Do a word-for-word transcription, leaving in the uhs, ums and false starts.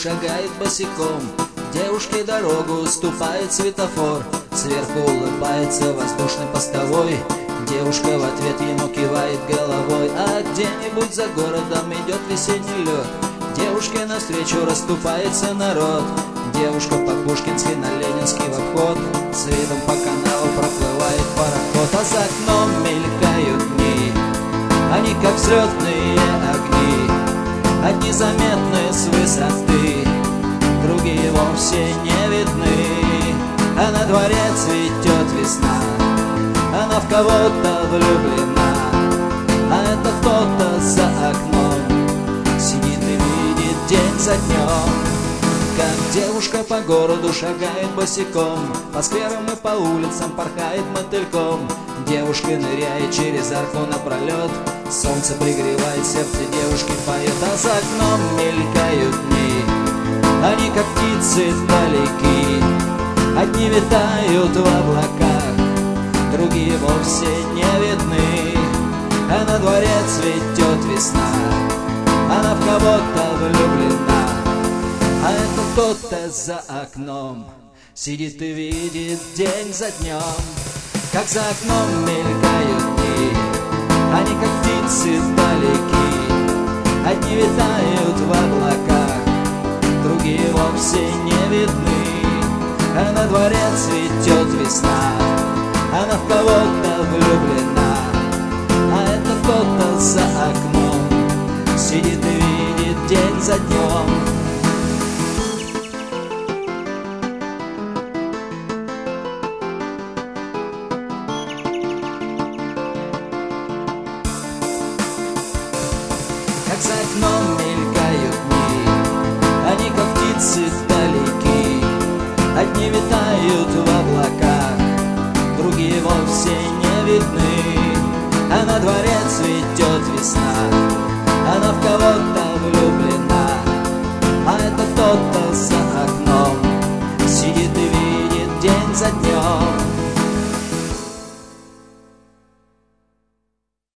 шагает босиком. Девушке дорогу уступает светофор. Сверху улыбается воздушный постовой. Девушка в ответ ему кивает головой. А где-нибудь за городом идет весенний лед. Девушке навстречу расступается народ. Девушка по-пушкински на Ленинский в обход. С видом по каналу проплывает пароход. А за окном мелькают дни, они как взлетные огни. Одни заметны с высоты, другие вовсе не видны. А на дворе цветет весна, она в кого-то влюблена. А это кто-то за окном сидит и видит день за днем. Как девушка по городу шагает босиком, по скверам и по улицам порхает мотыльком. Девушка ныряет через арку напролет, солнце пригревает, сердце девушки поет. А за окном мелькают дни, они как птицы далеки. Одни витают в облаках, другие вовсе не видны. А на дворе цветет весна, она в кого-то влюблена. А это кто-то за окном сидит и видит день за днем. Как за окном мелькают дни, они как птицы далеки. Одни витают в облаках, другие вовсе не видны. А на дворе цветет весна, она в кого-то влюблена. А это кто-то за окном сидит и видит день за днем.